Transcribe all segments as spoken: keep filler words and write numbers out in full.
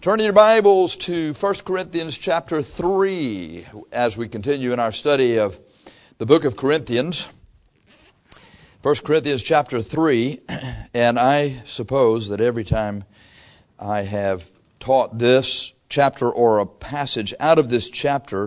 Turn your Bibles to First Corinthians chapter three as we continue in our study of the book of Corinthians. First Corinthians chapter three, and I suppose that every time I have taught this chapter or a passage out of this chapter,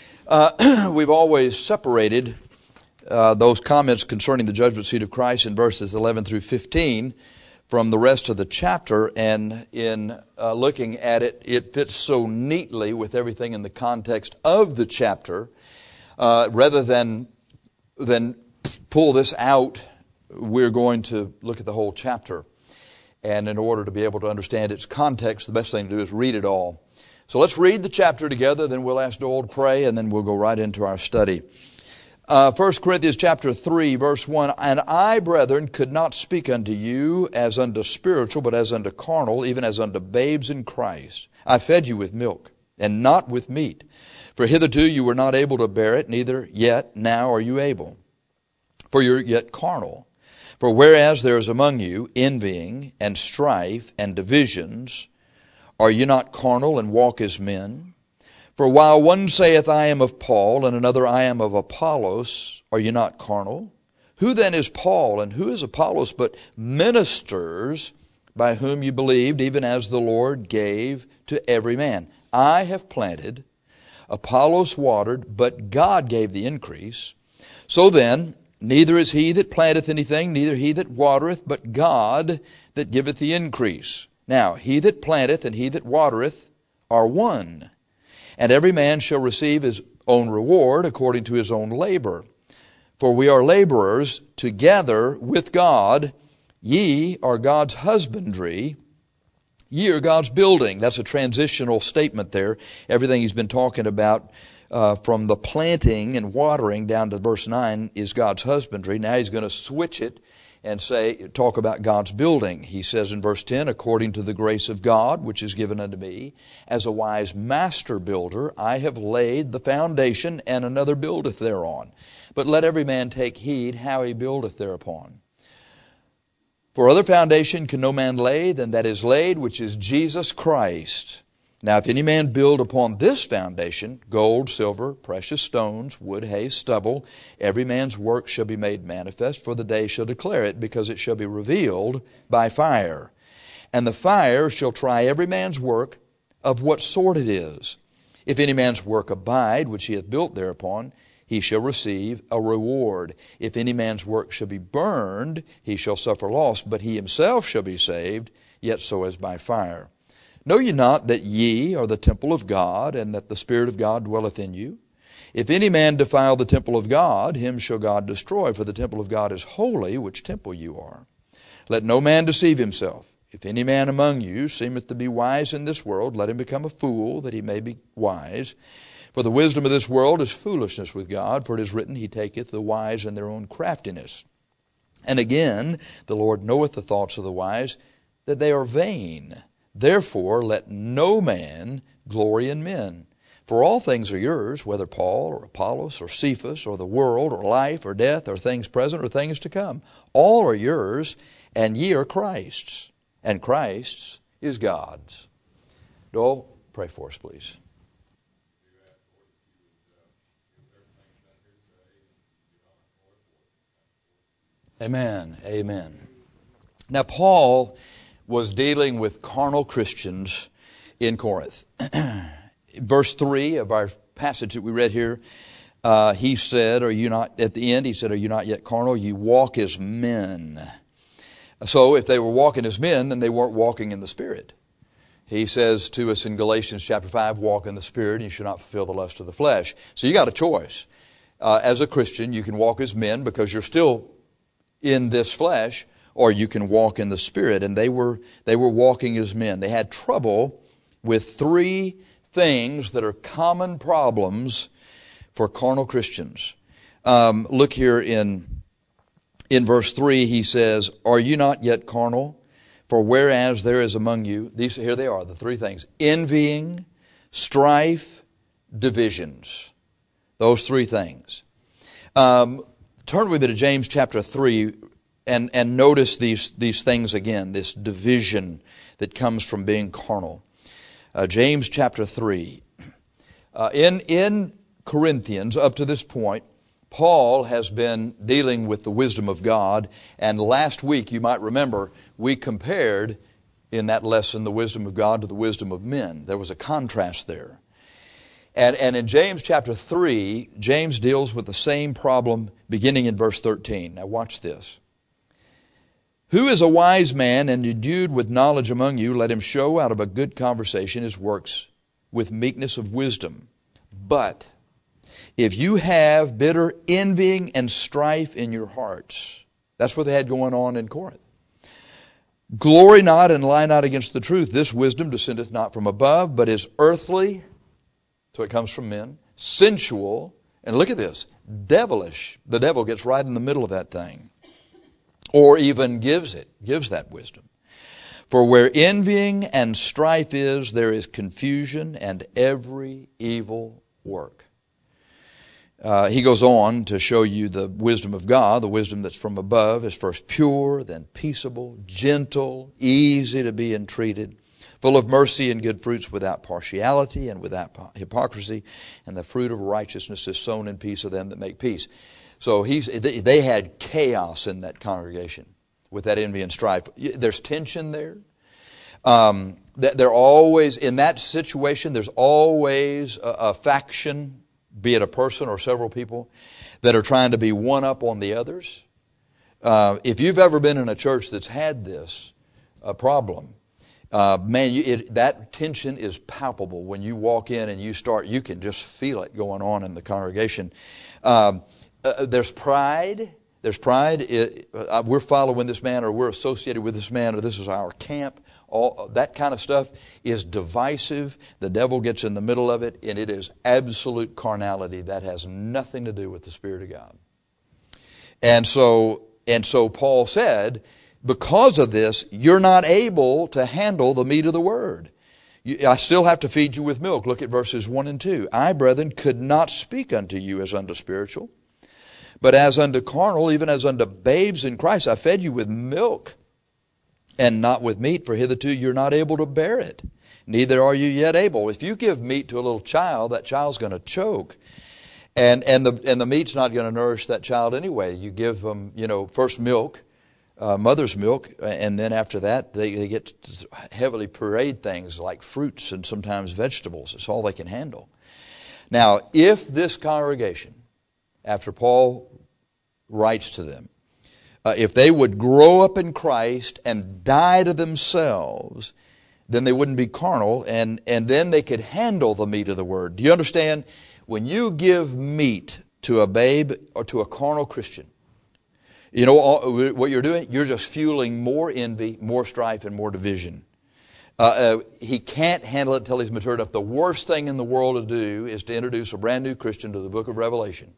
uh, we've always separated uh, those comments concerning the judgment seat of Christ in verses eleven through fifteen from the rest of the chapter, and in uh, looking at it, it fits so neatly with everything in the context of the chapter. Uh, rather than than pull this out, we're going to look at the whole chapter. And in order to be able to understand its context, the best thing to do is read it all. So let's read the chapter together, then we'll ask Joel to pray, and then we'll go right into our study. Uh, First Corinthians chapter three, verse one, And I, brethren, could not speak unto you as unto spiritual, but as unto carnal, even as unto babes in Christ. I fed you with milk, and not with meat. For hitherto you were not able to bear it, neither yet now are you able. For you're yet carnal. For whereas there is among you envying, and strife, and divisions, are you not carnal, and walk as men? For while one saith, I am of Paul, and another, I am of Apollos, are you not carnal? Who then is Paul, and who is Apollos, but ministers by whom you believed, even as the Lord gave to every man? I have planted, Apollos watered, but God gave the increase. So then, neither is he that planteth anything, neither he that watereth, but God that giveth the increase. Now, he that planteth and he that watereth are one, and every man shall receive his own reward according to his own labor. For we are laborers together with God. Ye are God's husbandry. Ye are God's building. That's a transitional statement there. Everything he's been talking about uh, from the planting and watering down to verse nine is God's husbandry. Now he's going to switch it and say, talk about God's building. He says in verse ten, according to the grace of God, which is given unto me, as a wise master builder, I have laid the foundation, and another buildeth thereon. But let every man take heed how he buildeth thereupon. For other foundation can no man lay than that is laid, which is Jesus Christ. Now if any man build upon this foundation, gold, silver, precious stones, wood, hay, stubble, every man's work shall be made manifest, for the day shall declare it, because it shall be revealed by fire. And the fire shall try every man's work of what sort it is. If any man's work abide, which he hath built thereupon, he shall receive a reward. If any man's work shall be burned, he shall suffer loss, but he himself shall be saved, yet so as by fire. Know ye not that ye are the temple of God, and that the Spirit of God dwelleth in you? If any man defile the temple of God, him shall God destroy, for the temple of God is holy, which temple you are. Let no man deceive himself. If any man among you seemeth to be wise in this world, let him become a fool, that he may be wise. For the wisdom of this world is foolishness with God, for it is written, He taketh the wise in their own craftiness. And again, the Lord knoweth the thoughts of the wise, that they are vain. Therefore, let no man glory in men. For all things are yours, whether Paul or Apollos or Cephas or the world or life or death or things present or things to come. All are yours, and ye are Christ's, and Christ's is God's. Joel, pray for us, please. Amen. Amen. Now, Paul was dealing with carnal Christians in Corinth. Verse three of our passage that we read here, uh, he said, are you not, at the end, he said, are you not yet carnal? You walk as men. So if they were walking as men, then they weren't walking in the Spirit. He says to us in Galatians chapter five, walk in the Spirit, and you should not fulfill the lust of the flesh. So you got a choice. Uh, as a Christian, you can walk as men because you're still in this flesh, or you can walk in the Spirit. And they were they were walking as men. They had trouble with three things that are common problems for carnal Christians. Um, look here in, in verse three, he says, are you not yet carnal? For whereas there is among you, these here they are, the three things, envying, strife, divisions. Those three things. Um, turn with me to James chapter three, and, and notice these, these things again, this division that comes from being carnal. Uh, James chapter three. Uh, in, in Corinthians, up to this point, Paul has been dealing with the wisdom of God. And last week, you might remember, we compared in that lesson the wisdom of God to the wisdom of men. There was a contrast there. And, and in James chapter three, James deals with the same problem beginning in verse thirteen. Now watch this. Who is a wise man and endued with knowledge among you? Let him show out of a good conversation his works with meekness of wisdom. But if you have bitter envying and strife in your hearts, that's what they had going on in Corinth. Glory not and lie not against the truth. This wisdom descendeth not from above, but is earthly, so it comes from men, sensual, and look at this, devilish. The devil gets right in the middle of that thing, or even gives it, gives that wisdom. For where envying and strife is, there is confusion and every evil work. Uh, he goes on to show you the wisdom of God. The wisdom that's from above is first pure, then peaceable, gentle, easy to be entreated, full of mercy and good fruits, without partiality and without hypocrisy. And the fruit of righteousness is sown in peace of them that make peace. So he's, they had chaos in that congregation with that envy and strife. There's tension there. Um, they're always, in that situation, there's always a, a faction, be it a person or several people, that are trying to be one up on the others. Uh, if you've ever been in a church that's had this uh, problem, uh, man, you, it, that tension is palpable. When you walk in and you start, you can just feel it going on in the congregation. Um, uh, there's pride. There's pride. It, uh, we're following this man, or we're associated with this man, or this is our camp. All that kind of stuff is divisive. The devil gets in the middle of it, and it is absolute carnality. That has nothing to do with the Spirit of God. And so, and so Paul said, because of this, you're not able to handle the meat of the Word. You, I still have to feed you with milk. Look at verses one and two. I, brethren, could not speak unto you as unto spiritual, but as unto carnal, even as unto babes in Christ. I fed you with milk, and not with meat, for hitherto you're not able to bear it. Neither are you yet able. If you give meat to a little child, that child's going to choke. And and the and the meat's not going to nourish that child anyway. You give them, you know, first milk, uh, mother's milk, and then after that they, they get heavily pureed things like fruits and sometimes vegetables. It's all they can handle. Now, if this congregation, after Paul writes to them, Uh, if they would grow up in Christ and die to themselves, then they wouldn't be carnal, and, and then they could handle the meat of the Word. Do you understand? When you give meat to a babe or to a carnal Christian, you know all, what you're doing? You're just fueling more envy, more strife, and more division. Uh, uh, he can't handle it until he's mature enough. The worst thing in the world to do is to introduce a brand new Christian to the book of Revelation.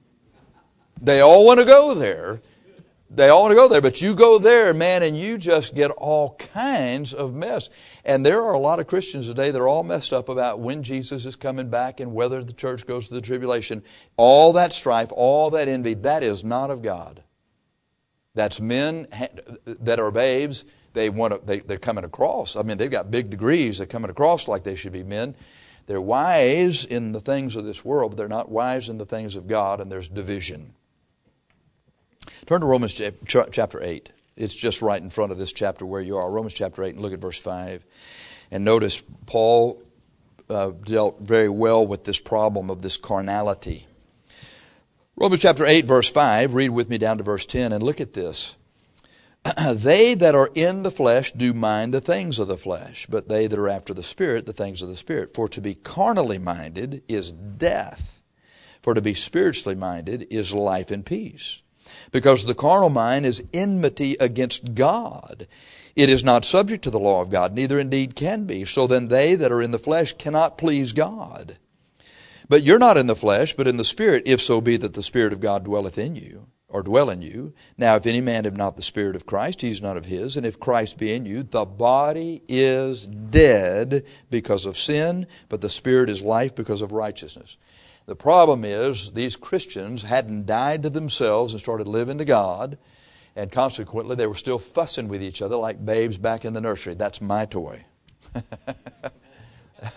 They all want to go there. They all want to go there, but you go there, man, and you just get all kinds of mess. And there are a lot of Christians today that are all messed up about when Jesus is coming back and whether the church goes to the tribulation. All that strife, all that envy, that is not of God. That's men that are babes. They want to, they, they're coming across. I mean, they've got big degrees. They're coming across like they should be men. They're wise in the things of this world, but they're not wise in the things of God, and there's division. Turn to Romans chapter eight. It's just right in front of this chapter where you are. Romans chapter eight, and look at verse five. And notice Paul uh, dealt very well with this problem of this carnality. Romans chapter eight, verse five. Read with me down to verse ten, and look at this. They that are in the flesh do mind the things of the flesh, but they that are after the Spirit, the things of the Spirit. For to be carnally minded is death. For to be spiritually minded is life and peace. Because the carnal mind is enmity against God. It is not subject to the law of God, neither indeed can be. So then they that are in the flesh cannot please God. But you're not in the flesh, but in the Spirit, if so be that the Spirit of God dwelleth in you, or dwell in you. Now if any man have not the Spirit of Christ, he is not of his. And if Christ be in you, the body is dead because of sin, but the Spirit is life because of righteousness. The problem is these Christians hadn't died to themselves and started living to God, and consequently they were still fussing with each other like babes back in the nursery. That's my toy.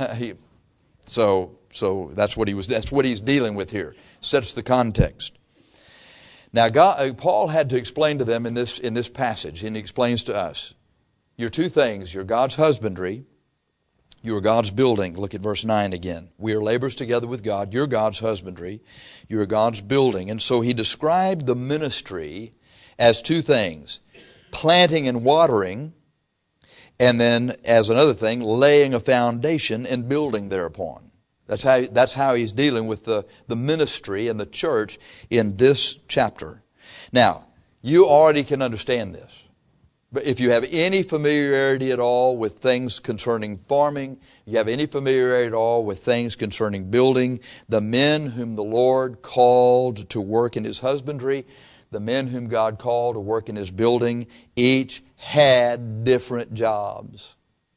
he, so so that's what he was. That's what he's dealing with here. Sets the context. Now, God, Paul had to explain to them in this in this passage, and he explains to us, you're two things. You're God's husbandry. You are God's building. Look at verse nine again. We are laborers together with God. You're God's husbandry. You are God's building. And so he described the ministry as two things: planting and watering, and then, as another thing, laying a foundation and building thereupon. That's how, that's how he's dealing with the, the ministry and the church in this chapter. Now, you already can understand this. But if you have any familiarity at all with things concerning farming, you have any familiarity at all with things concerning building, the men whom the Lord called to work in His husbandry, the men whom God called to work in His building, each had different jobs.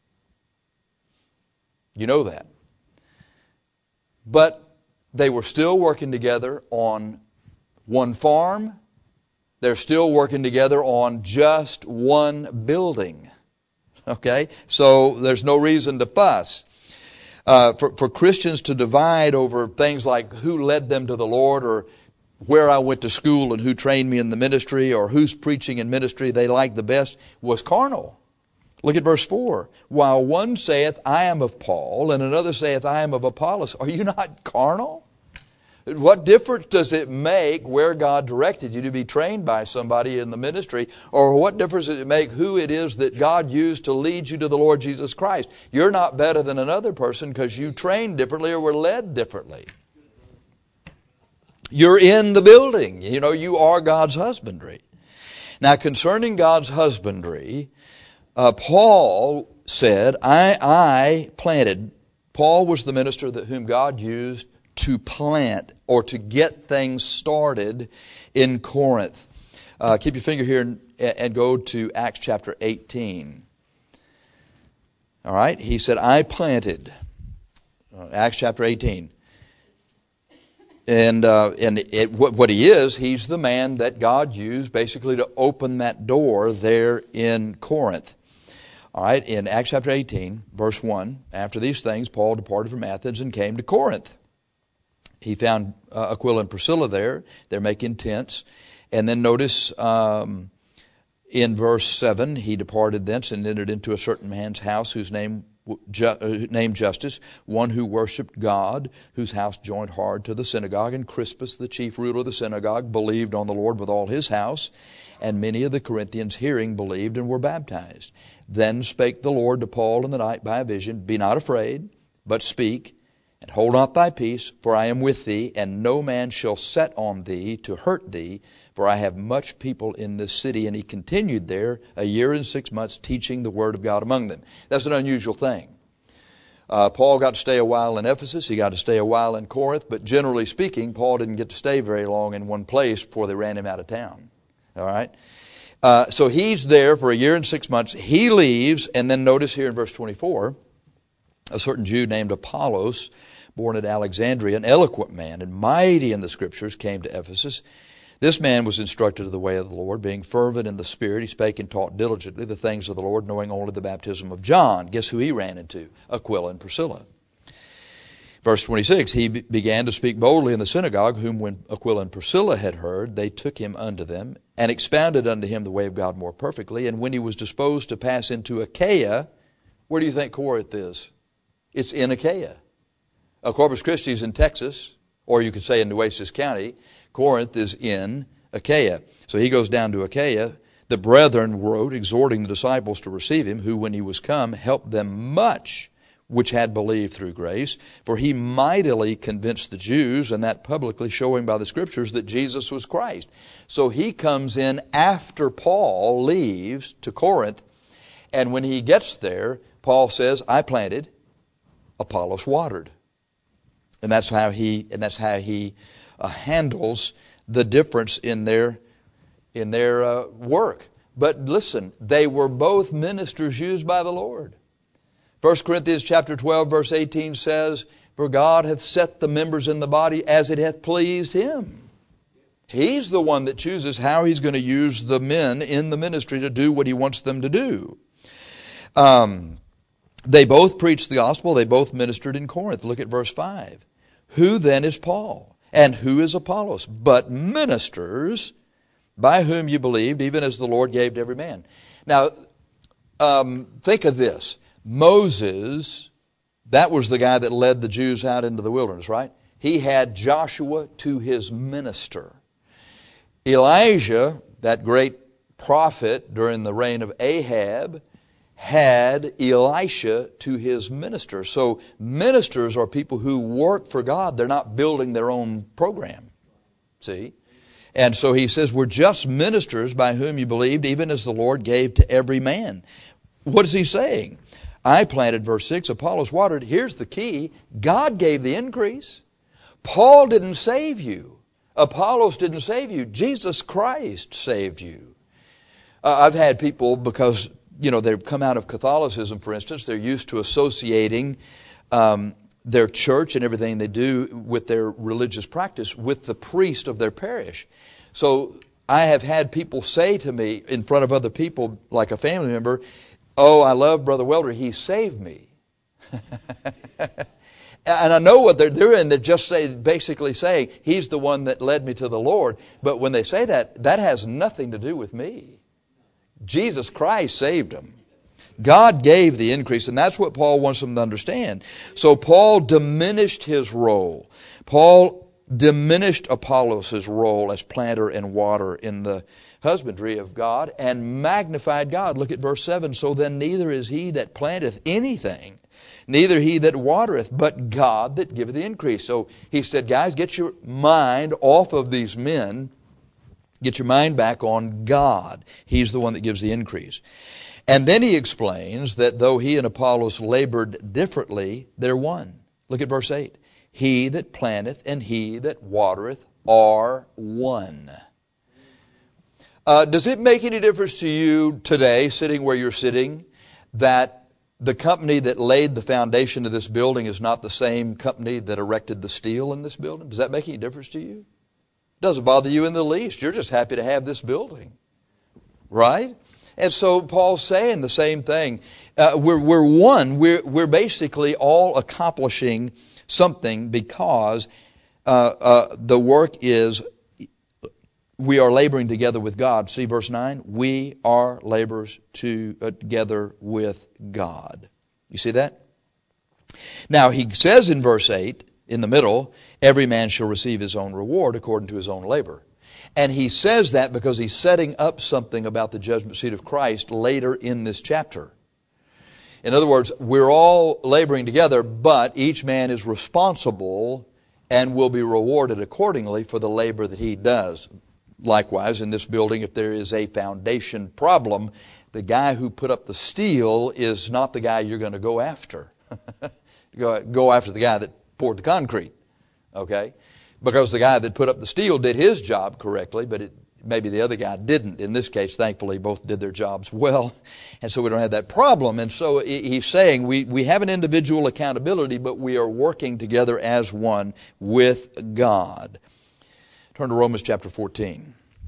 You know that. But they were still working together on one farm. They're still working together on just one building. Okay? So there's no reason to fuss. Uh, for, for Christians to divide over things like who led them to the Lord, or where I went to school and who trained me in the ministry, or who's preaching in ministry they like the best, was carnal. Look at verse four. While one saith, I am of Paul, and another saith, I am of Apollos. Are you not carnal? What difference does it make where God directed you to be trained by somebody in the ministry? Or what difference does it make who it is that God used to lead you to the Lord Jesus Christ? You're not better than another person because you trained differently or were led differently. You're in the building. You know, you are God's husbandry. Now, concerning God's husbandry, uh, Paul said, I, I planted. Paul was the minister that whom God used to plant or to get things started in Corinth. Uh, keep your finger here and, and go to Acts chapter eighteen. All right? He said, I planted. Uh, Acts chapter eighteen. And uh, and it, what, what he is, he's the man that God used basically to open that door there in Corinth. All right? In Acts chapter eighteen, verse one, after these things, Paul departed from Athens and came to Corinth. He found uh, Aquila and Priscilla there. They're making tents. And then notice um, in verse seven, he departed thence and entered into a certain man's house whose name ju- uh, named Justus, one who worshipped God, whose house joined hard to the synagogue. And Crispus, the chief ruler of the synagogue, believed on the Lord with all his house. And many of the Corinthians, hearing, believed and were baptized. Then spake the Lord to Paul in the night by a vision, Be not afraid, but speak, and hold not thy peace, for I am with thee, and no man shall set on thee to hurt thee, for I have much people in this city. And he continued there a year and six months, teaching the word of God among them. That's an unusual thing. Uh, Paul got to stay a while in Ephesus. He got to stay a while in Corinth. But generally speaking, Paul didn't get to stay very long in one place before they ran him out of town. All right? Uh, so he's there for a year and six months. He leaves, and then notice here in verse twenty-four, a certain Jew named Apollos, born at Alexandria, an eloquent man and mighty in the Scriptures, came to Ephesus. This man was instructed of the way of the Lord, being fervent in the Spirit. He spake and taught diligently the things of the Lord, knowing only the baptism of John. Guess who he ran into? Aquila and Priscilla. Verse twenty-six, he be- began to speak boldly in the synagogue, whom when Aquila and Priscilla had heard, they took him unto them, and expounded unto him the way of God more perfectly. And when he was disposed to pass into Achaia, where do you think Corinth is? It's in Achaia. Uh, Corpus Christi is in Texas, or you could say in Nueces County. Corinth is in Achaia. So he goes down to Achaia. The brethren wrote, exhorting the disciples to receive him, who, when he was come, helped them much which had believed through grace. For he mightily convinced the Jews, and that publicly, showing by the Scriptures that Jesus was Christ. So he comes in after Paul leaves to Corinth, and when he gets there, Paul says, I planted, Apollos watered. And that's how he and that's how he uh, handles the difference in their in their uh, work. But listen, they were both ministers used by the Lord. First Corinthians chapter twelve, verse eighteen says, For God hath set the members in the body as it hath pleased Him. He's the one that chooses how He's going to use the men in the ministry to do what He wants them to do. Um, They both preached the gospel. They both ministered in Corinth. Look at verse five. Who then is Paul? And who is Apollos? But ministers by whom you believed, even as the Lord gave to every man. Now, um, think of this. Moses, that was the guy that led the Jews out into the wilderness, right? He had Joshua to his minister. Elijah, that great prophet during the reign of Ahab, had Elisha to his minister. So ministers are people who work for God. They're not building their own program. See? And so he says, we're just ministers by whom you believed, even as the Lord gave to every man. What is he saying? I planted, verse six, Apollos watered. Here's the key. God gave the increase. Paul didn't save you. Apollos didn't save you. Jesus Christ saved you. Uh, I've had people, because, you know, they've come out of Catholicism, for instance, they're used to associating um, their church and everything they do with their religious practice with the priest of their parish. So I have had people say to me in front of other people, like a family member, oh, I love Brother Welder, he saved me. And I know what they're doing. They're just say, basically saying, he's the one that led me to the Lord. But when they say that, that has nothing to do with me. Jesus Christ saved them. God gave the increase, and that's what Paul wants them to understand. So Paul diminished his role. Paul diminished Apollos' role as planter and water in the husbandry of God and magnified God. Look at verse seven. So then neither is he that planteth anything, neither he that watereth, but God that giveth the increase. So he said, guys, get your mind off of these men. Get your mind back on God. He's the one that gives the increase. And then he explains that though he and Apollos labored differently, they're one. Look at verse eight. He that planteth and he that watereth are one. Uh, does it make any difference to you today, sitting where you're sitting, that the company that laid the foundation of this building is not the same company that erected the steel in this building? Does that make any difference to you? It doesn't bother you in the least. You're just happy to have this building. Right? And so Paul's saying the same thing. Uh, we're, we're one. We're, we're basically all accomplishing something because uh, uh, the work is, we are laboring together with God. See verse nine? We are laborers to, uh, together with God. You see that? Now he says in verse eight, in the middle, every man shall receive his own reward according to his own labor. And he says that because he's setting up something about the judgment seat of Christ later in this chapter. In other words, we're all laboring together, but each man is responsible and will be rewarded accordingly for the labor that he does. Likewise, in this building, if there is a foundation problem, the guy who put up the steel is not the guy you're going to go after. go, go after the guy that poured the concrete. Okay? Because the guy that put up the steel did his job correctly, but it, maybe the other guy didn't. In this case, thankfully, both did their jobs well, and so we don't have that problem. And so he's saying we, we have an individual accountability, but we are working together as one with God. Turn to Romans chapter fourteen.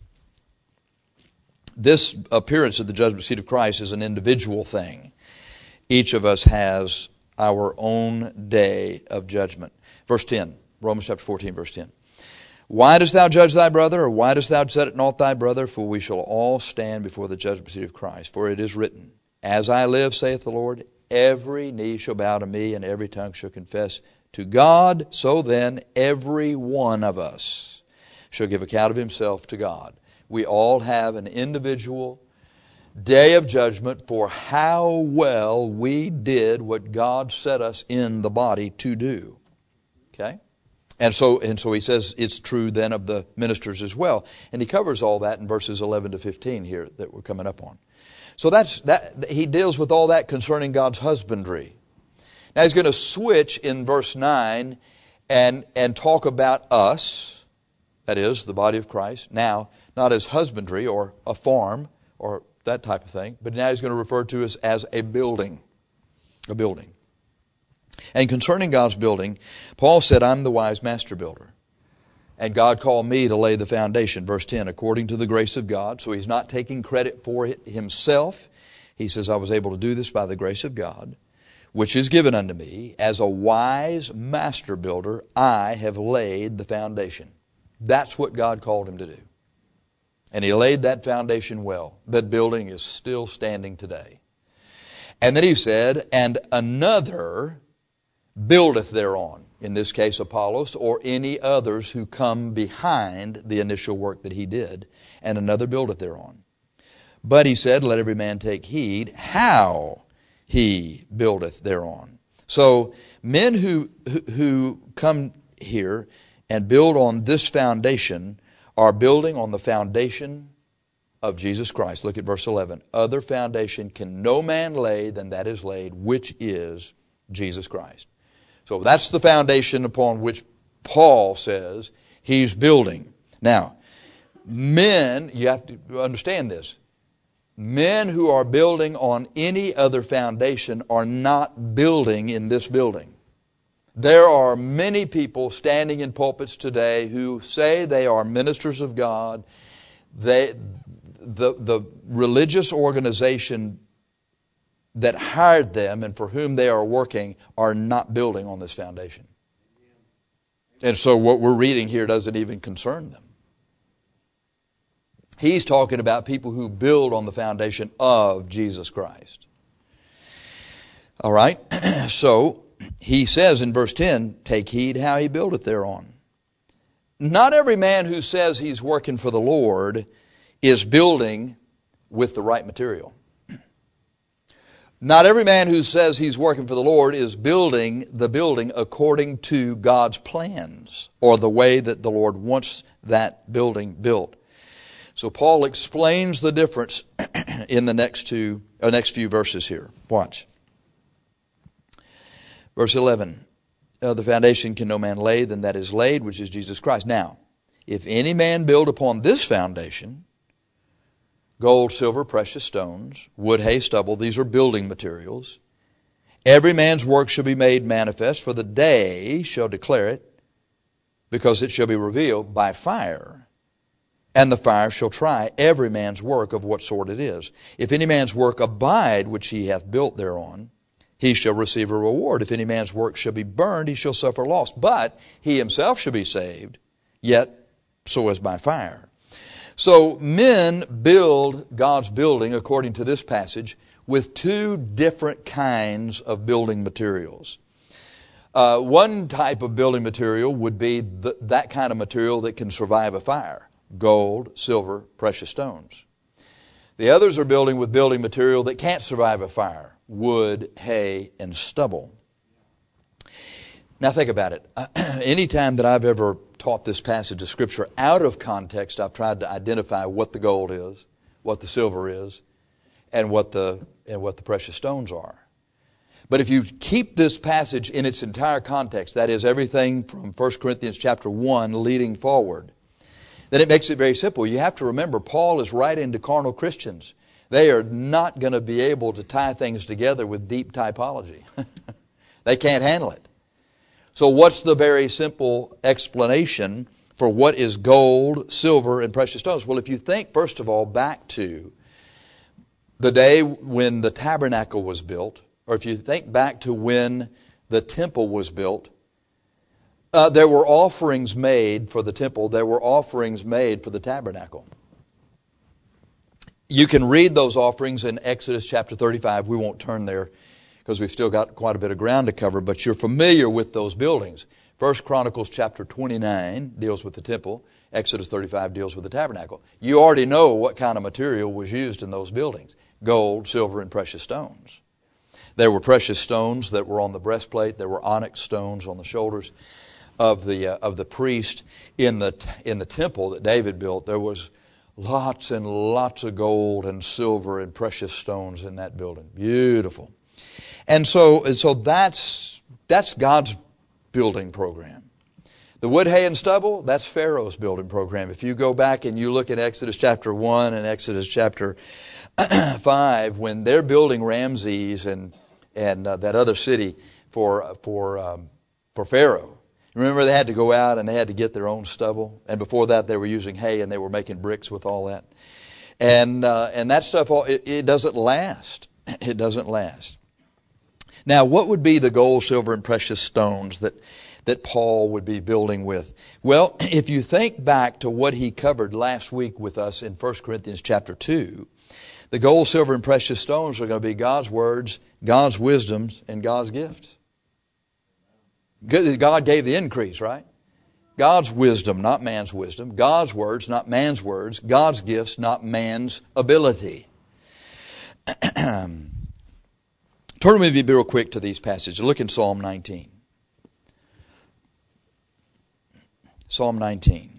This appearance of the judgment seat of Christ is an individual thing. Each of us has our own day of judgment. Verse ten. Romans chapter fourteen, verse ten. Why dost thou judge thy brother, or why dost thou set at naught thy brother? For we shall all stand before the judgment seat of Christ. For it is written, As I live, saith the Lord, every knee shall bow to me, and every tongue shall confess to God. So then, every one of us shall give account of himself to God. We all have an individual day of judgment for how well we did what God set us in the body to do. Okay? And so and so he says it's true then of the ministers as well. And he covers all that in verses eleven to fifteen here that we're coming up on. So that's that he deals with all that concerning God's husbandry. Now he's going to switch in verse nine and and talk about us, that is, the body of Christ, now not as husbandry or a farm or that type of thing, but now he's going to refer to us as a building. A building. And concerning God's building, Paul said, I'm the wise master builder. And God called me to lay the foundation. Verse ten, according to the grace of God. So he's not taking credit for it himself. He says, I was able to do this by the grace of God. which is given unto me, as a wise master builder, I have laid the foundation. That's what God called him to do. And he laid that foundation well. That building is still standing today. And then he said, and another buildeth thereon. In this case, Apollos, or any others who come behind the initial work that he did. And another buildeth thereon. But he said, let every man take heed how he buildeth thereon. So men who, who who come here and build on this foundation are building on the foundation of Jesus Christ. Look at verse eleven. Other foundation can no man lay than that is laid, which is Jesus Christ. So that's the foundation upon which Paul says he's building. Now, men, you have to understand this. Men who are building on any other foundation are not building in this building. There are many people standing in pulpits today who say they are ministers of God. They, the, the religious organization that hired them and for whom they are working are not building on this foundation. And so what we're reading here doesn't even concern them. He's talking about people who build on the foundation of Jesus Christ. All right, so he says in verse ten, take heed how he buildeth thereon. Not every man who says he's working for the Lord is building with the right material. Not every man who says he's working for the Lord is building the building according to God's plans or the way that the Lord wants that building built. So Paul explains the difference in the next two, uh, next few verses here. Watch. Verse eleven. Uh, the foundation can no man lay than that is laid, which is Jesus Christ. Now, if any man build upon this foundation, gold, silver, precious stones, wood, hay, stubble, these are building materials. Every man's work shall be made manifest, for the day shall declare it, because it shall be revealed by fire. And the fire shall try every man's work of what sort it is. If any man's work abide which he hath built thereon, he shall receive a reward. If any man's work shall be burned, he shall suffer loss. But he himself shall be saved, yet so as by fire. So men build God's building, according to this passage, with two different kinds of building materials. Uh, one type of building material would be the, that kind of material that can survive a fire. Gold, silver, precious stones. The others are building with building material that can't survive a fire. Wood, hay, and stubble. Now think about it. Anytime that I've ever taught this passage of Scripture out of context, I've tried to identify what the gold is, what the silver is, and what the, and what the precious stones are. But if you keep this passage in its entire context, that is everything from First Corinthians chapter one leading forward, then it makes it very simple. You have to remember, Paul is writing to carnal Christians. They are not going to be able to tie things together with deep typology. They can't handle it. So what's the very simple explanation for what is gold, silver, and precious stones? Well, if you think, first of all, back to the day when the tabernacle was built, or if you think back to when the temple was built, Uh, there were offerings made for the temple. There were offerings made for the tabernacle. You can read those offerings in Exodus chapter thirty-five. We won't turn there because we've still got quite a bit of ground to cover, but you're familiar with those buildings. First Chronicles chapter twenty-nine deals with the temple. Exodus thirty-five deals with the tabernacle. You already know what kind of material was used in those buildings. Gold, silver, and precious stones. There were precious stones that were on the breastplate. There were onyx stones on the shoulders of the uh, of the priest. In the in the temple that David built, there was lots and lots of gold and silver and precious stones in that building. Beautiful. And so and so that's that's God's building program. The wood, hay, and stubble, that's Pharaoh's building program. If you go back and you look at Exodus chapter one and Exodus chapter five, when they're building Ramses and and uh, that other city for for um, for Pharaoh. Remember, they had to go out and they had to get their own stubble. And before that, they were using hay and they were making bricks with all that. And uh, and that stuff, all, it, it doesn't last. It doesn't last. Now, what would be the gold, silver, and precious stones that, that Paul would be building with? Well, if you think back to what he covered last week with us in First Corinthians chapter two, the gold, silver, and precious stones are going to be God's words, God's wisdoms, and God's gifts. God gave the increase, right? God's wisdom, not man's wisdom. God's words, not man's words. God's gifts, not man's ability. Turn with me real quick to these passages. Look in Psalm nineteen. Psalm nineteen.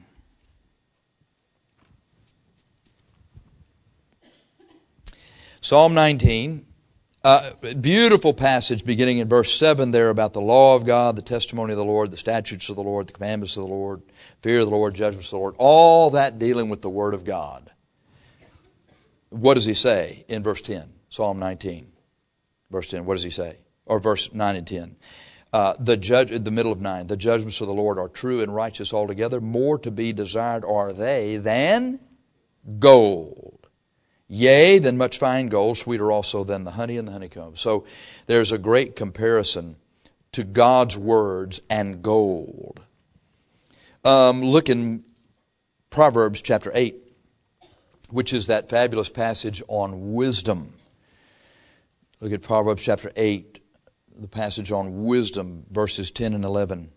Psalm nineteen. Uh, beautiful passage beginning in verse seven there about the law of God, the testimony of the Lord, the statutes of the Lord, the commandments of the Lord, fear of the Lord, judgments of the Lord. All that dealing with the Word of God. What does he say in verse ten? Psalm nineteen. Verse ten, what does he say? Or verse nine and ten. Uh, the judge, in the middle of nine, the judgments of the Lord are true and righteous altogether. More to be desired are they than gold. Yea, than much fine gold, sweeter also than the honey and the honeycomb. So there's a great comparison to God's words and gold. Um, look in Proverbs chapter eight, which is that fabulous passage on wisdom. Look at Proverbs chapter eight, the passage on wisdom, verses ten and eleven.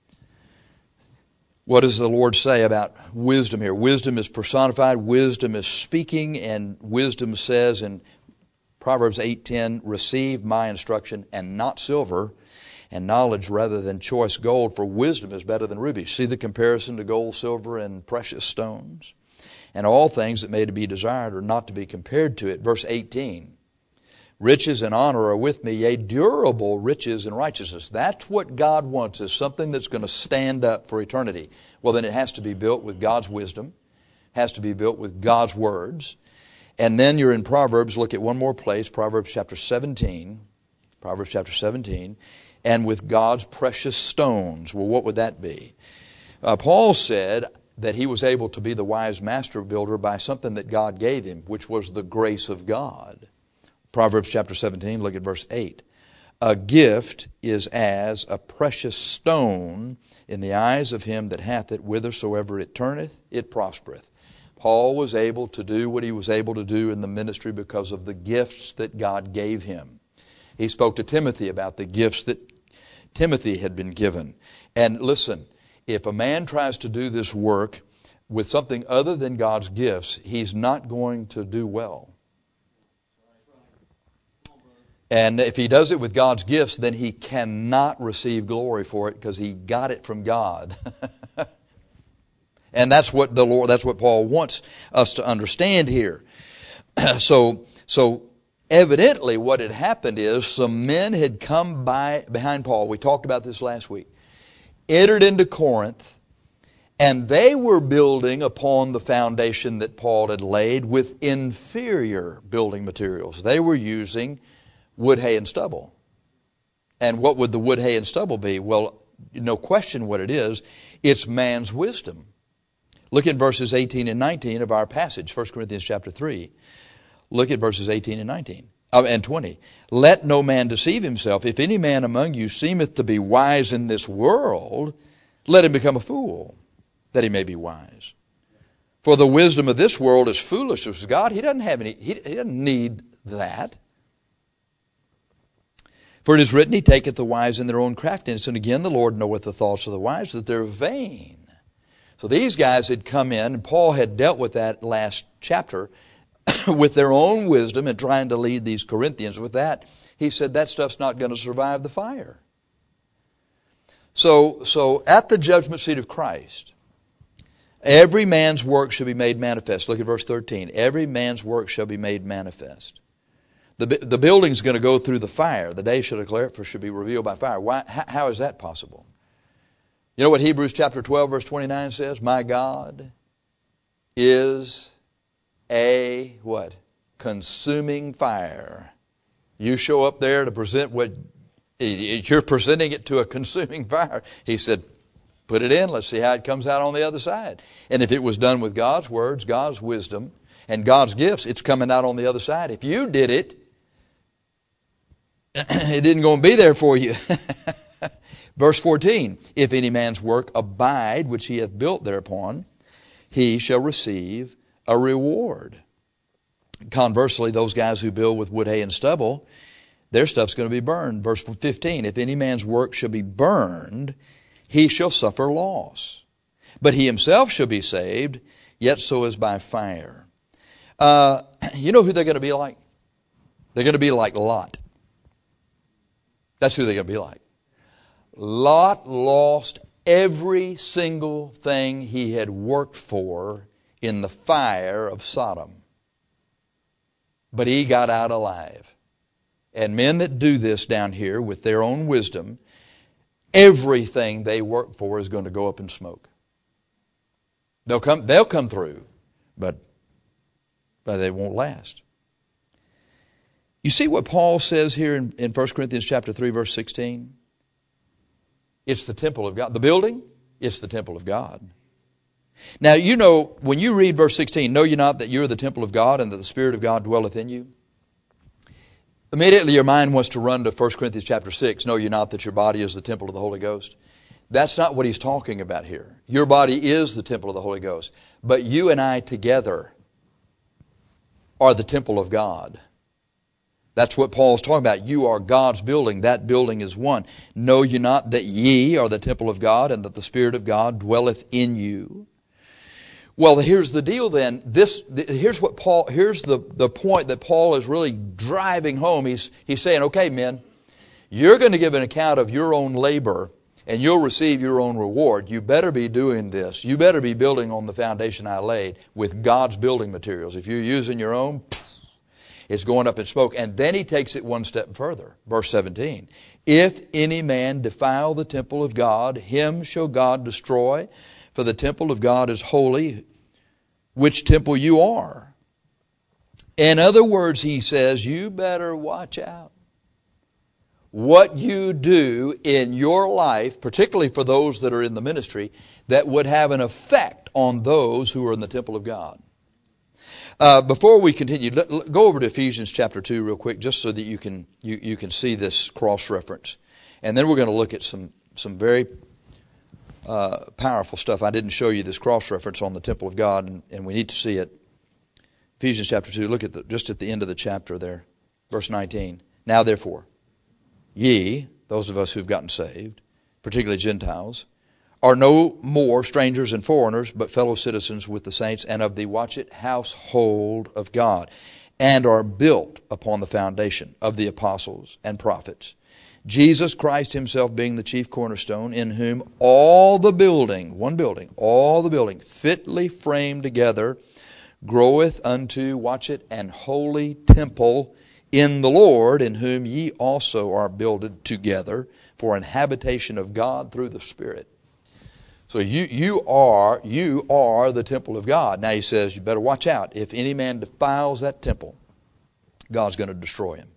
What does the Lord say about wisdom here? Wisdom is personified, wisdom is speaking, and wisdom says in Proverbs eight ten, receive my instruction and not silver, and knowledge rather than choice gold, for wisdom is better than rubies. See the comparison to gold, silver, and precious stones? And all things that may be desired are not to be compared to it. Verse eighteen, riches and honor are with me, yea, durable riches and righteousness. That's what God wants, is something that's going to stand up for eternity. Well, then it has to be built with God's wisdom, has to be built with God's words. And then you're in Proverbs, look at one more place, Proverbs chapter seventeen, Proverbs chapter seventeen, and with God's precious stones. Well, what would that be? Uh, Paul said that he was able to be the wise master builder by something that God gave him, which was the grace of God. Proverbs chapter seventeen, look at verse eight. A gift is as a precious stone in the eyes of him that hath it, whithersoever it turneth, it prospereth. Paul was able to do what he was able to do in the ministry because of the gifts that God gave him. He spoke to Timothy about the gifts that Timothy had been given. And listen, if a man tries to do this work with something other than God's gifts, he's not going to do well. And if he does it with God's gifts, then he cannot receive glory for it because he got it from God. And that's what the Lord, that's what Paul wants us to understand here. so, so evidently what had happened is some men had come by behind Paul. We talked about this last week. Entered into Corinth, and they were building upon the foundation that Paul had laid with inferior building materials. They were using wood, hay, and stubble. And what would the wood, hay, and stubble be? Well, no question what it is. It's man's wisdom. Look at verses eighteen and nineteen of our passage, First Corinthians chapter three. Look at verses eighteen and nineteen uh, and twenty. Let no man deceive himself. If any man among you seemeth to be wise in this world, let him become a fool, that he may be wise. For the wisdom of this world is foolishness with God. He doesn't have any, he, he doesn't need that. For it is written, he taketh the wise in their own craftiness. And again, the Lord knoweth the thoughts of the wise, that they're vain. So these guys had come in, and Paul had dealt with that last chapter, with their own wisdom and trying to lead these Corinthians with that. He said that stuff's not going to survive the fire. So, so at the judgment seat of Christ, every man's work shall be made manifest. Look at verse thirteen. Every man's work shall be made manifest. The, the building's going to go through the fire. The day shall declare it, for it shall be revealed by fire. Why, how, how is that possible? You know what Hebrews chapter twelve, verse twenty-nine says? My God is a, what? Consuming fire. You show up there to present what, you're presenting it to a consuming fire. He said, put it in, let's see how it comes out on the other side. And if it was done with God's words, God's wisdom, and God's gifts, it's coming out on the other side. If you did it, it didn't go and be there for you. Verse fourteen, if any man's work abide, which he hath built thereupon, he shall receive a reward. Conversely, those guys who build with wood, hay, and stubble, their stuff's going to be burned. Verse fifteen, if any man's work shall be burned, he shall suffer loss. But he himself shall be saved, yet so as by fire. Uh, you know who they're going to be like? They're going to be like Lot. That's who they're going to be like. Lot lost every single thing he had worked for in the fire of Sodom. But he got out alive. And men that do this down here with their own wisdom, everything they work for is going to go up in smoke. They'll come, they'll come through, but, but they won't last. You see what Paul says here in, in First Corinthians chapter three, verse sixteen? It's the temple of God. The building, it's the temple of God. Now, you know, when you read verse sixteen, know ye not that you are the temple of God and that the Spirit of God dwelleth in you? Immediately your mind wants to run to First Corinthians chapter six, know ye not that your body is the temple of the Holy Ghost? That's not what he's talking about here. Your body is the temple of the Holy Ghost. But you and I together are the temple of God. That's what Paul's talking about. You are God's building. That building is one. Know ye not that ye are the temple of God and that the Spirit of God dwelleth in you? Well, here's the deal then. This, here's what Paul, here's the, the point that Paul is really driving home. He's, he's saying, okay, men, you're going to give an account of your own labor and you'll receive your own reward. You better be doing this. You better be building on the foundation I laid with God's building materials. If you're using your own, it's going up in smoke. And then he takes it one step further. Verse seventeen. If any man defile the temple of God, him shall God destroy. For the temple of God is holy, which temple you are. In other words, he says, you better watch out. What you do in your life, particularly for those that are in the ministry, that would have an effect on those who are in the temple of God. Uh, before we continue, let, let, go over to Ephesians chapter two real quick, just so that you can you, you can see this cross-reference. And then we're going to look at some, some very uh, powerful stuff. I didn't show you this cross-reference on the temple of God, and, and we need to see it. Ephesians chapter two, look at the, just at the end of the chapter there, verse nineteen. Now therefore, ye, those of us who've gotten saved, particularly Gentiles, are no more strangers and foreigners, but fellow citizens with the saints and of the, watch it, household of God, and are built upon the foundation of the apostles and prophets, Jesus Christ himself being the chief cornerstone, in whom all the building, one building, all the building, fitly framed together, groweth unto, watch it, an holy temple in the Lord, in whom ye also are builded together for an habitation of God through the Spirit. So you, you are, you are the temple of God. Now he says, you better watch out. If any man defiles that temple, God's going to destroy him.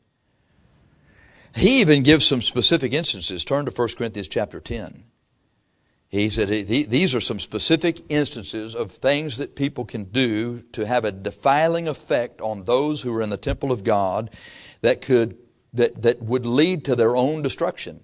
He even gives some specific instances. Turn to First Corinthians chapter ten. He said he, these are some specific instances of things that people can do to have a defiling effect on those who are in the temple of God that could that, that would lead to their own destruction.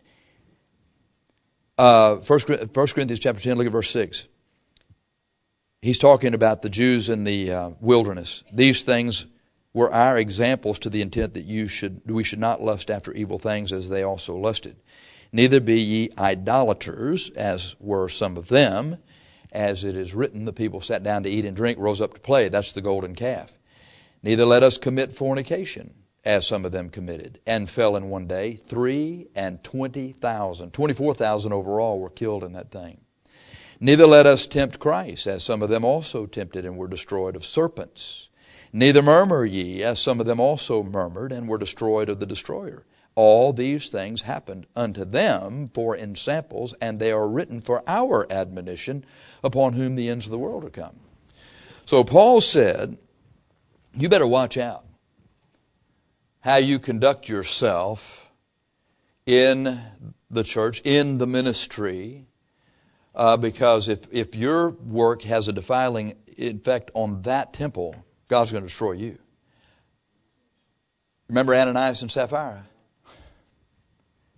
Uh, First Corinthians chapter ten, look at verse six. He's talking about the Jews in the uh, wilderness. These things were our examples to the intent that you should we should not lust after evil things as they also lusted. Neither be ye idolaters, as were some of them. As it is written, the people sat down to eat and drink, rose up to play. That's the golden calf. Neither let us commit fornication, as some of them committed, and fell in one day three and twenty thousand. Twenty-four thousand overall were killed in that thing. Neither let us tempt Christ, as some of them also tempted and were destroyed of serpents. Neither murmur ye, as some of them also murmured and were destroyed of the destroyer. All these things happened unto them for ensamples, and they are written for our admonition, upon whom the ends of the world are come. So Paul said, you better watch out how you conduct yourself in the church, in the ministry, uh, because if, if your work has a defiling effect on that temple, God's going to destroy you. Remember Ananias and Sapphira?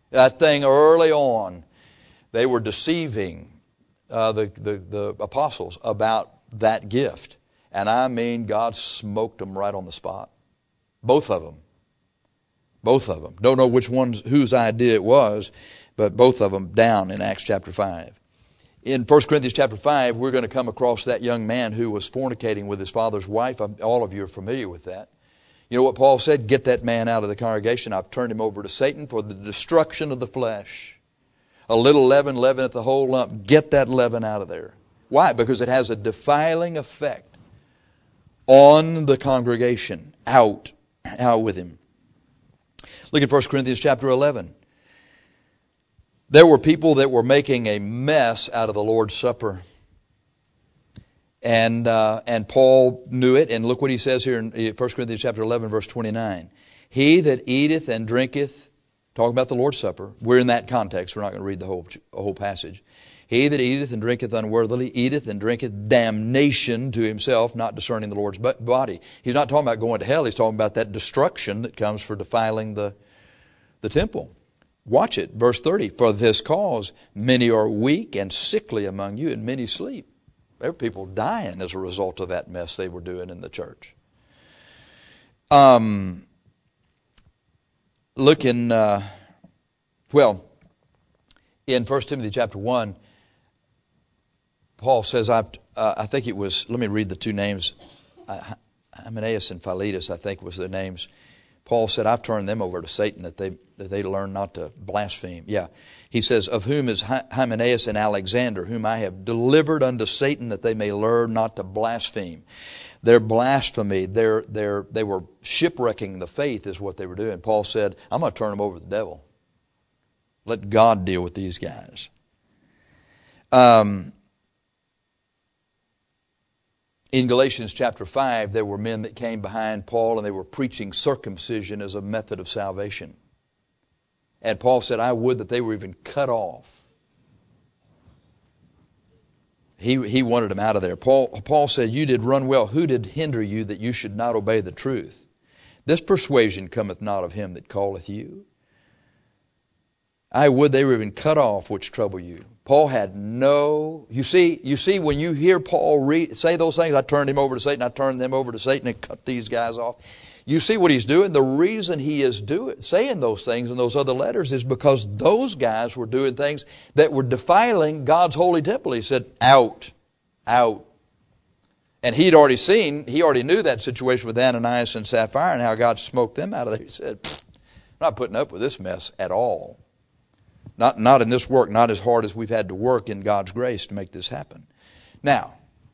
That thing early on, they were deceiving uh, the, the, the apostles about that gift. And I mean, God smoked them right on the spot. Both of them. Both of them. Don't know which one's whose idea it was, but both of them down in Acts chapter five. In First Corinthians chapter five, we're going to come across that young man who was fornicating with his father's wife. All of you are familiar with that. You know what Paul said? Get that man out of the congregation. I've turned him over to Satan for the destruction of the flesh. A little leaven leaveneth the whole lump. Get that leaven out of there. Why? Because it has a defiling effect on the congregation. Out. Out with him. Look at First Corinthians chapter eleven. There were people that were making a mess out of the Lord's Supper. And uh, and Paul knew it. And look what he says here in First Corinthians chapter eleven, verse twenty-nine. He that eateth and drinketh, talking about the Lord's Supper. We're in that context. We're not going to read the whole, whole passage. He that eateth and drinketh unworthily, eateth and drinketh damnation to himself, not discerning the Lord's body. He's not talking about going to hell. He's talking about that destruction that comes for defiling the, the temple. Watch it, verse thirty. For this cause many are weak and sickly among you, and many sleep. There were people dying as a result of that mess they were doing in the church. Um, look in, uh, well, in First Timothy chapter one, Paul says, I've, uh, I think it was, let me read the two names. Uh, Hymenaeus and Philetus, I think, was their names. Paul said, I've turned them over to Satan that they that they learn not to blaspheme. Yeah. He says, of whom is Hymenaeus and Alexander, whom I have delivered unto Satan that they may learn not to blaspheme. Their blasphemy, their, their, they were shipwrecking the faith is what they were doing. Paul said, I'm going to turn them over to the devil. Let God deal with these guys. Um... In Galatians chapter five, there were men that came behind Paul and they were preaching circumcision as a method of salvation. And Paul said, I would that they were even cut off. He, he wanted them out of there. Paul, Paul said, you did run well. Who did hinder you that you should not obey the truth? This persuasion cometh not of him that calleth you. I would they were even cut off which trouble you. Paul had no, you see, you see when you hear Paul read, say those things, I turned him over to Satan, I turned them over to Satan and cut these guys off. You see what he's doing? The reason he is doing, saying those things in those other letters is because those guys were doing things that were defiling God's holy temple. He said, out, out. And he'd already seen, he already knew that situation with Ananias and Sapphira and how God smoked them out of there. He said, I'm not putting up with this mess at all. Not, not in this work, not as hard as we've had to work in God's grace to make this happen. Now,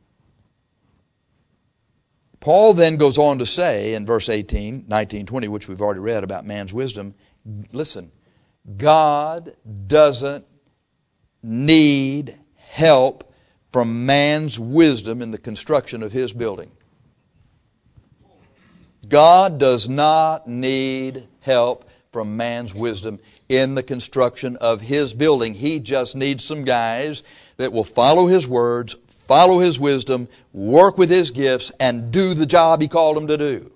Paul then goes on to say in verse eighteen, nineteen, twenty, which we've already read about man's wisdom, listen, God doesn't need help from man's wisdom in the construction of His building. God does not need help from man's wisdom in the construction of His building. He just needs some guys that will follow His words, follow His wisdom, work with His gifts, and do the job He called them to do.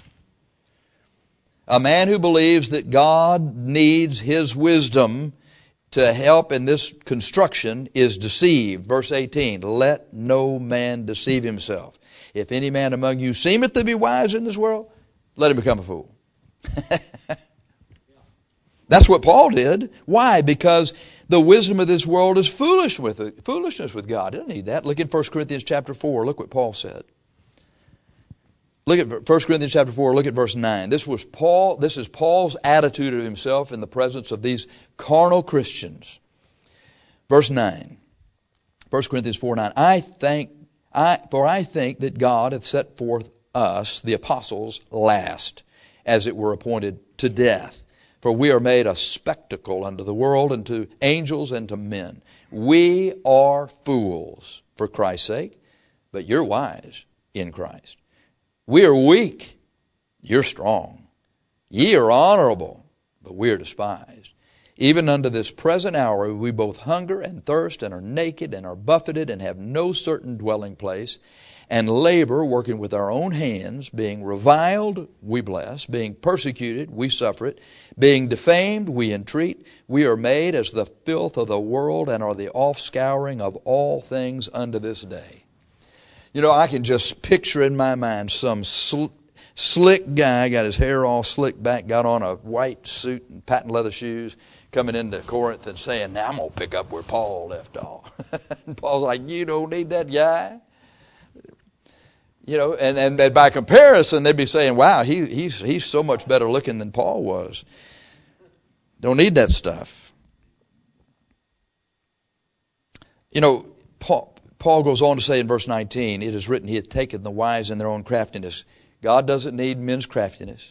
A man who believes that God needs His wisdom to help in this construction is deceived. Verse eighteen, let no man deceive himself. If any man among you seemeth to be wise in this world, let him become a fool. That's what Paul did. Why? Because the wisdom of this world is foolish with it, foolishness with God. He doesn't need that. Look at First Corinthians chapter four. Look what Paul said. Look at First Corinthians chapter four. Look at verse nine. This was Paul. This is Paul's attitude of himself in the presence of these carnal Christians. Verse nine. First Corinthians four nine. I think, I for I think that God hath set forth us, the apostles, last, as it were appointed to death. For we are made a spectacle unto the world, and to angels, and to men. We are fools for Christ's sake, but you're wise in Christ. We are weak, you're strong. Ye are honorable, but we are despised. Even unto this present hour we both hunger and thirst and are naked and are buffeted and have no certain dwelling place, and labor, working with our own hands, being reviled, we bless, being persecuted, we suffer it, being defamed, we entreat. We are made as the filth of the world and are the offscouring of all things unto this day. You know, I can just picture in my mind some sl- slick guy, got his hair all slicked back, got on a white suit and patent leather shoes, coming into Corinth and saying, now I'm going to pick up where Paul left off. And Paul's like, you don't need that guy. You know, and, and, and by comparison, they'd be saying, wow, he, he's, he's so much better looking than Paul was. Don't need that stuff. You know, Paul, Paul goes on to say in verse nineteen, it is written, he hath taken the wise in their own craftiness. God doesn't need men's craftiness.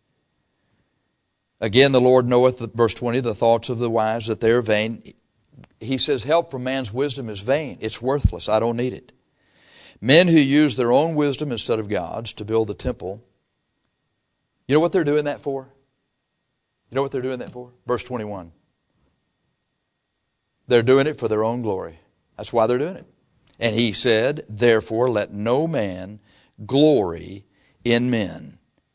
Again, the Lord knoweth, verse twenty, the thoughts of the wise, that they are vain. He says help from man's wisdom is vain. It's worthless. I don't need it. Men who use their own wisdom instead of God's to build the temple, you know what they're doing that for? You know what they're doing that for? Verse twenty-one. They're doing it for their own glory. That's why they're doing it. And he said, therefore let no man glory in men.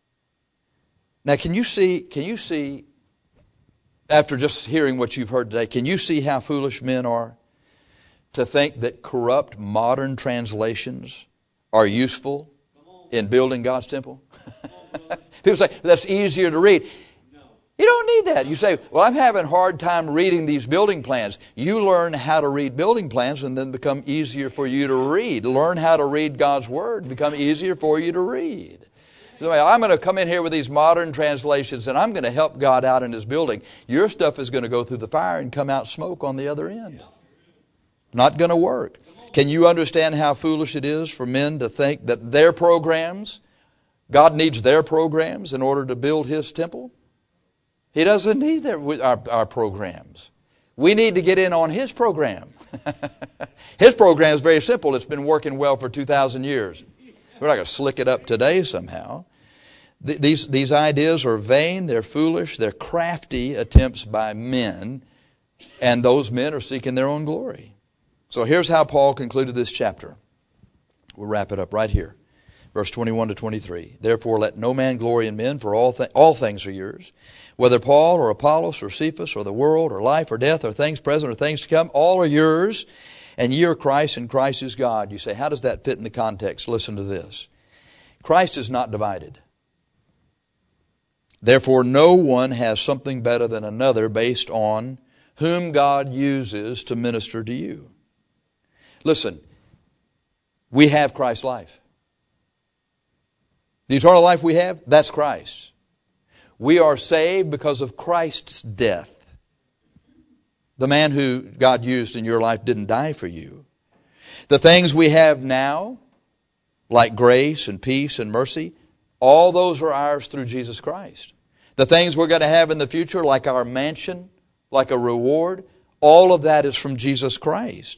Now, can you see, can you see, after just hearing what you've heard today, can you see how foolish men are to think that corrupt modern translations are useful in building God's temple? People say, that's easier to read. You don't need that. You say, well, I'm having a hard time reading these building plans. You learn how to read building plans and then become easier for you to read. Learn how to read God's Word, become easier for you to read. So I'm going to come in here with these modern translations and I'm going to help God out in His building. Your stuff is going to go through the fire and come out smoke on the other end. Not going to work. Can you understand how foolish it is for men to think that their programs, God needs their programs in order to build His temple? He doesn't need their, our, our programs. We need to get in on His program. His program is very simple. It's been working well for two thousand years. We're not going to slick it up today somehow. Th- these, these ideas are vain, they're foolish, they're crafty attempts by men, and those men are seeking their own glory. So here's how Paul concluded this chapter. We'll wrap it up right here. Verse twenty-one to twenty-three. Therefore let no man glory in men, for all, th- all things are yours. Whether Paul or Apollos or Cephas or the world or life or death or things present or things to come, all are yours. And ye are Christ, and Christ is God. You say, how does that fit in the context? Listen to this. Christ is not divided. Therefore, no one has something better than another based on whom God uses to minister to you. Listen, we have Christ's life. The eternal life we have, that's Christ. We are saved because of Christ's death. The man who God used in your life didn't die for you. The things we have now, like grace and peace and mercy, all those are ours through Jesus Christ. The things we're going to have in the future, like our mansion, like a reward, all of that is from Jesus Christ.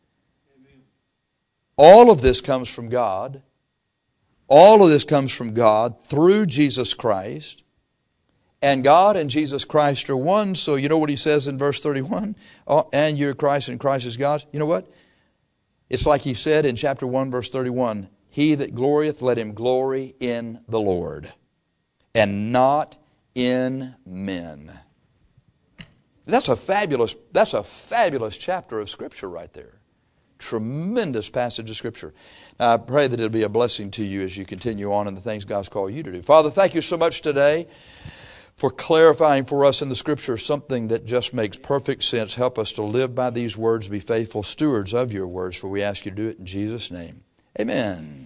All of this comes from God. All of this comes from God through Jesus Christ. And God and Jesus Christ are one. So you know what he says in verse thirty-one? Oh, and you're Christ and Christ is God. You know what? It's like he said in chapter one, verse thirty-one. He that glorieth, let him glory in the Lord, and not in men. That's a fabulous, that's a fabulous chapter of Scripture right there. Tremendous passage of Scripture. Now, I pray that it'll be a blessing to you as you continue on in the things God's called you to do. Father, thank you so much today for clarifying for us in the Scripture something that just makes perfect sense. Help us to live by these words, be faithful stewards of your words, for we ask you to do it in Jesus' name. Amen.